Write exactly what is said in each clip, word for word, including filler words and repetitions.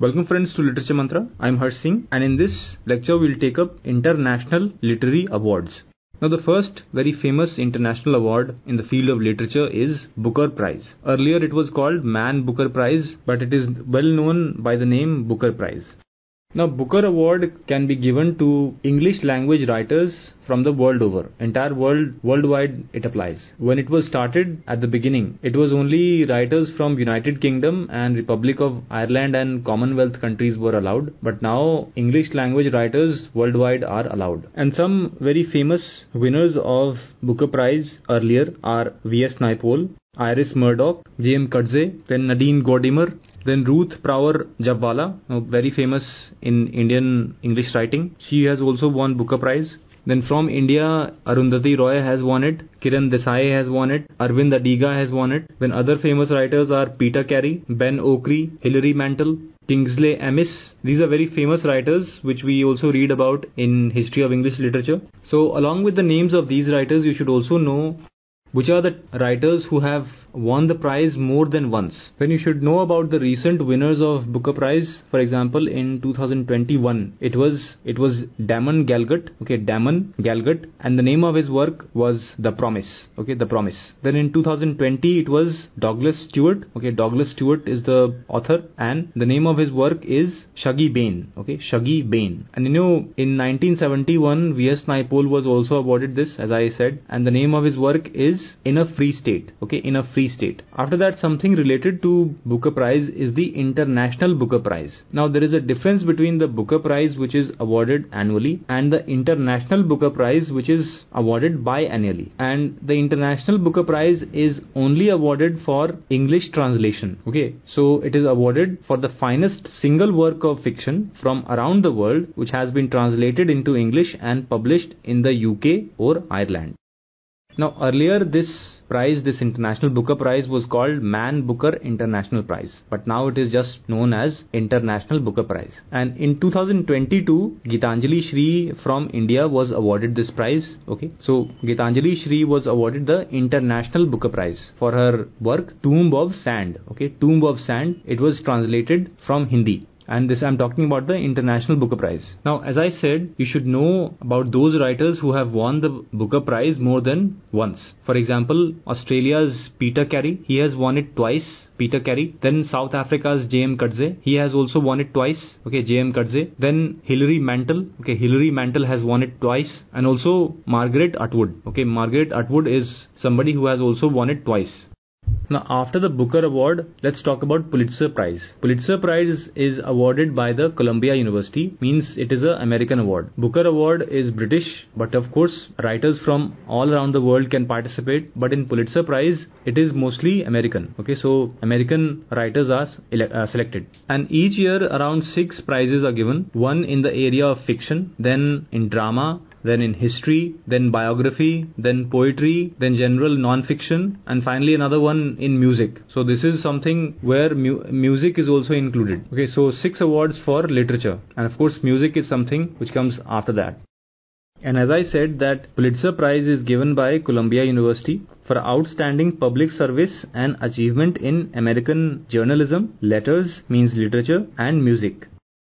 Welcome friends to Literature Mantra. I'm Harsh Singh, and in this lecture we'll take up International Literary Awards. Now the first very famous international award in the field of literature is Booker Prize. Earlier it was called Man Booker Prize, but it is well known by the name Booker Prize. Now Booker Award can be given to English language writers from the world over. Entire world, worldwide it applies. When it was started at the beginning, it was only writers from United Kingdom and Republic of Ireland and Commonwealth countries were allowed. But now English language writers worldwide are allowed. And some very famous winners of Booker Prize earlier are V S Naipaul, Iris Murdoch, J M Coetzee, then Nadine Gordimer, then Ruth Power Jabwala, very famous in Indian English writing. She has also won Booker Prize. Then from India, Arundhati Roy has won it, Kiran Desai has won it, Arvind Adiga has won it. Then other famous writers are Peter Carey, Ben Okri, Hilary Mantel, Kingsley Amis. These are very famous writers which we also read about in History of English Literature. So along with the names of these writers, you should also know which are the writers who have won the prize more than once. Then you should know about the recent winners of Booker Prize. For example, in two thousand twenty-one, it was it was Damon Galgut. Okay, Damon Galgut, and the name of his work was The Promise. Okay, The Promise. Then in two thousand twenty, it was Douglas Stewart. Okay, Douglas Stewart is the author, and the name of his work is Shuggie Bain. Okay, Shuggie Bain. And you know, in nineteen seventy-one, V S Naipaul was also awarded this, as I said, and the name of his work is In a Free State. Okay, In a Free State. After that, something related to Booker Prize is the International Booker Prize. Now there is a difference between the Booker Prize, which is awarded annually, and the International Booker Prize, which is awarded biannually. And the International Booker Prize is only awarded for English translation. Okay, so it is awarded for the finest single work of fiction from around the world which has been translated into English and published in the U K or Ireland. Now earlier this prize, this International Booker Prize, was called Man Booker International Prize, but now it is just known as International Booker Prize. And in two thousand twenty-two, Gitanjali Shri from India was awarded this prize. Okay, so Gitanjali Shri was awarded the International Booker Prize for her work Tomb of Sand. Okay, Tomb of Sand. It was translated from Hindi. And this I'm talking about the International Booker Prize. Now, as I said, you should know about those writers who have won the Booker Prize more than once. For example, Australia's Peter Carey, he has won it twice. Peter Carey. Then South Africa's J M Coetzee, he has also won it twice. Okay, J M Coetzee. Then Hilary Mantel. Okay, Hilary Mantel has won it twice. And also Margaret Atwood. Okay, Margaret Atwood is somebody who has also won it twice. Now after the Booker Award, let's talk about Pulitzer Prize. Pulitzer Prize is awarded by the Columbia University, means it is an American award. Booker Award is British, but of course writers from all around the world can participate, but in Pulitzer Prize it is mostly American. Okay, so American writers are ele- uh, selected, and each year around six prizes are given. One in the area of fiction, then in drama, then in history, then biography, then poetry, then general non-fiction, and finally another one in music. So this is something where mu- music is also included. Okay, so six awards for literature, and of course music is something which comes after that. And as I said, that Pulitzer Prize is given by Columbia University for outstanding public service and achievement in American journalism, letters, means literature, and music.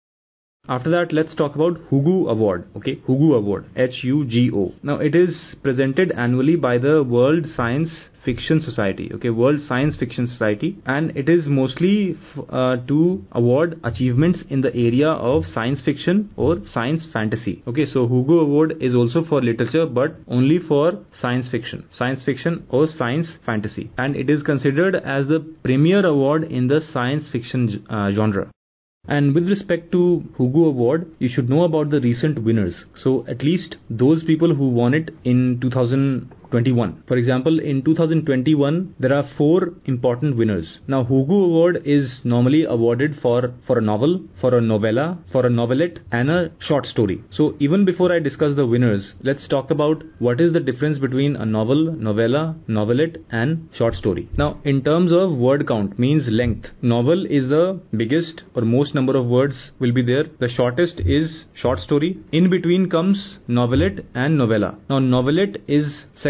After that, let's talk about Hugo Award. Okay, Hugo Award, H U G O. Now it is presented annually by the World Science Fiction Society. Okay, World Science Fiction Society, and it is mostly f- uh, to award achievements in the area of science fiction or science fantasy. Okay, so Hugo Award is also for literature, but only for science fiction, science fiction or science fantasy, and it is considered as the premier award in the science fiction uh, genre. And with respect to Hugo Award, you should know about the recent winners. So at least those people who won it in two thousand twenty-one. For example, in two thousand twenty-one, there are four important winners. Now, Hugo Award is normally awarded for, for a novel, for a novella, for a novelette, and a short story. So even before I discuss the winners, let's talk about what is the difference between a novel, novella, novelette, and short story. Now, in terms of word count, means length, novel is the biggest or most number of words will be there. The shortest is short story. In between comes novelette and novella. Now, novelette is second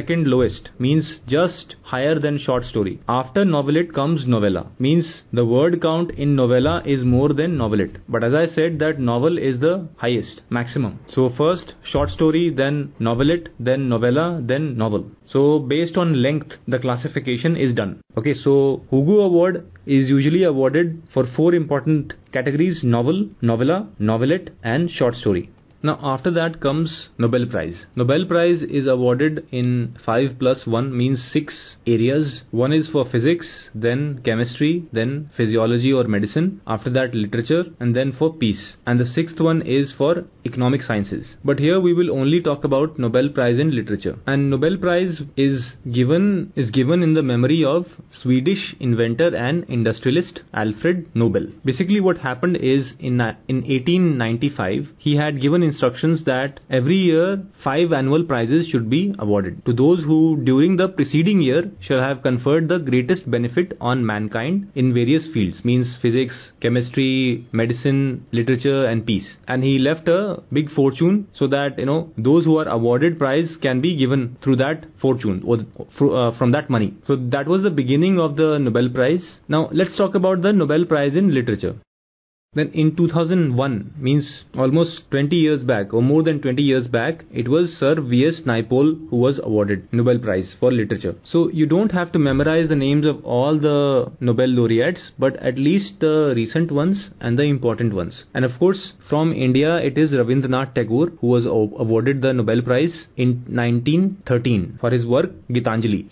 second lowest, means just higher than short story. After novelette comes novella, means the word count in novella is more than novelette. But as I said, that novel is the highest, maximum. So first short story, then novelette, then novella, then novel. So based on length, the classification is done. Okay, so Hugo Award is usually awarded for four important categories: novel, novella, novelette, and short story. Now after that comes Nobel Prize. Nobel Prize is awarded in five plus one, means six areas. One is for physics, then chemistry, then physiology or medicine, after that literature, and then for peace. And the sixth one is for economic sciences. But here we will only talk about Nobel Prize in literature. And Nobel Prize is given is given in the memory of Swedish inventor and industrialist Alfred Nobel. Basically what happened is in in eighteen ninety-five he had given instructions that every year five annual prizes should be awarded to those who during the preceding year shall have conferred the greatest benefit on mankind in various fields, means physics, chemistry, medicine, literature and peace. And he left a big fortune so that, you know, those who are awarded prize can be given through that fortune or uh, from that money. So that was the beginning of the Nobel Prize. Now let's talk about the Nobel Prize in literature. Then in two thousand one, means almost twenty years back or more than twenty years back, it was Sir V S Naipaul who was awarded Nobel Prize for literature. So you don't have to memorize the names of all the Nobel laureates, but at least the recent ones and the important ones. And of course from India it is Rabindranath Tagore who was awarded the Nobel Prize in nineteen thirteen for his work Gitanjali.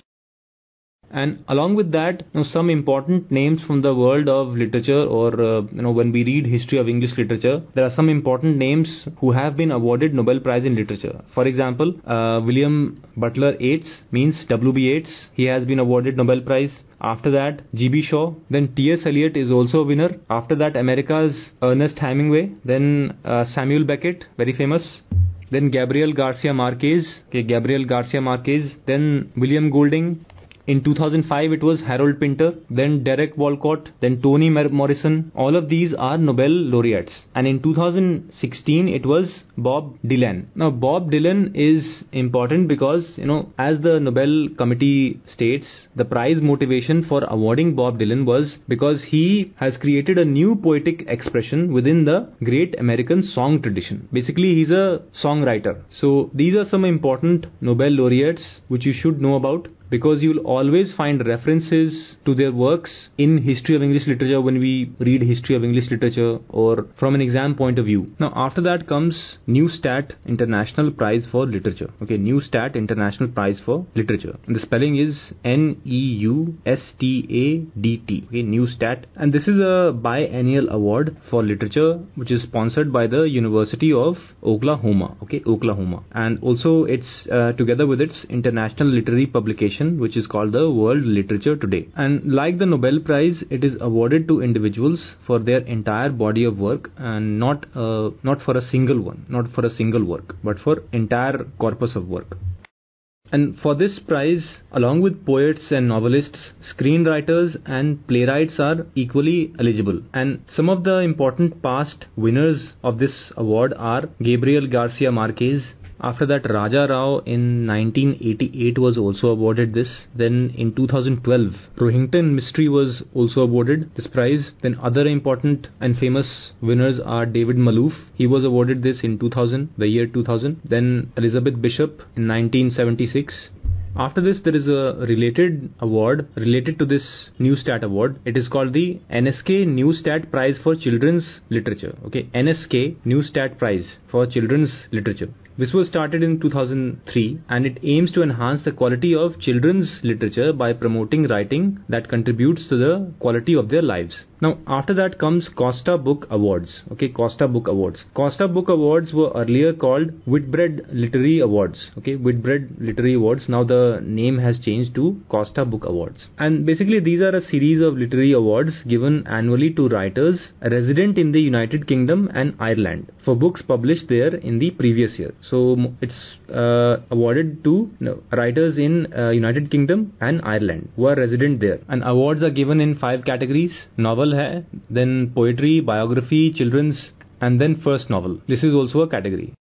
And along with that, you know, some important names from the world of literature, or uh, you know, when we read history of English literature, there are some important names who have been awarded Nobel Prize in literature. For example, uh, William Butler Yeats, means W B Yeats, he has been awarded Nobel Prize. After that, G B Shaw. Then T S Eliot is also a winner. After that, America's Ernest Hemingway. Then uh, Samuel Beckett, very famous. Then Gabriel Garcia Marquez. Okay, Gabriel Garcia Marquez. Then William Golding. In two thousand five it was Harold Pinter, then Derek Walcott, then Toni Morrison. All of these are Nobel laureates. And in two thousand sixteen it was Bob Dylan. Now Bob Dylan is important because, you know, as the Nobel committee states, the prize motivation for awarding Bob Dylan was because he has created a new poetic expression within the great American song tradition. Basically he's a songwriter. So these are some important Nobel laureates which you should know about, because you will always find references to their works in history of English literature when we read history of English literature or from an exam point of view. Now after that comes Neustadt International Prize for Literature. Okay, Neustadt International Prize for Literature. And the spelling is N E U S T A D T. Okay, Neustadt. And this is a biennial award for literature which is sponsored by the University of Oklahoma. Okay, Oklahoma. And also it's uh, together with its international literary publication, which is called the World Literature Today. And like the Nobel Prize, it is awarded to individuals for their entire body of work, and not uh, not for a single one, not for a single work, but for entire corpus of work. And for this prize, along with poets and novelists, screenwriters and playwrights are equally eligible. And some of the important past winners of this award are Gabriel Garcia Marquez. After that, Raja Rao in nineteen eighty-eight was also awarded this. Then in two thousand twelve, Rohinton Mystery was also awarded this prize. Then other important and famous winners are David Malouf. He was awarded this in two thousand, the year two thousand. Then Elizabeth Bishop in nineteen seventy-six. After this, there is a related award related to this Neustadt award. It is called the N S K Neustadt Prize for Children's Literature. Okay, N S K Neustadt Prize for Children's Literature. This was started in two thousand three, and it aims to enhance the quality of children's literature by promoting writing that contributes to the quality of their lives. Now, after that comes Costa Book Awards. Okay, Costa Book Awards. Costa Book Awards were earlier called Whitbread Literary Awards. Okay, Whitbread Literary Awards. Now the name has changed to Costa Book Awards. And basically these are a series of literary awards given annually to writers resident in the United Kingdom and Ireland for books published there in the previous year. So it's uh, awarded to you know, writers in uh, United Kingdom and Ireland who are resident there. And awards are given in five categories: novel hai, then poetry, biography, children's, and then first novel. This is also a category.